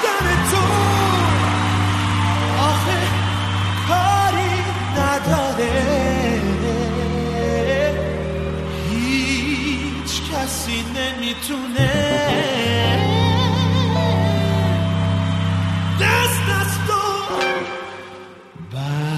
تو آخه کاری نداره، هیچ کسی نمیتونه دست تو بر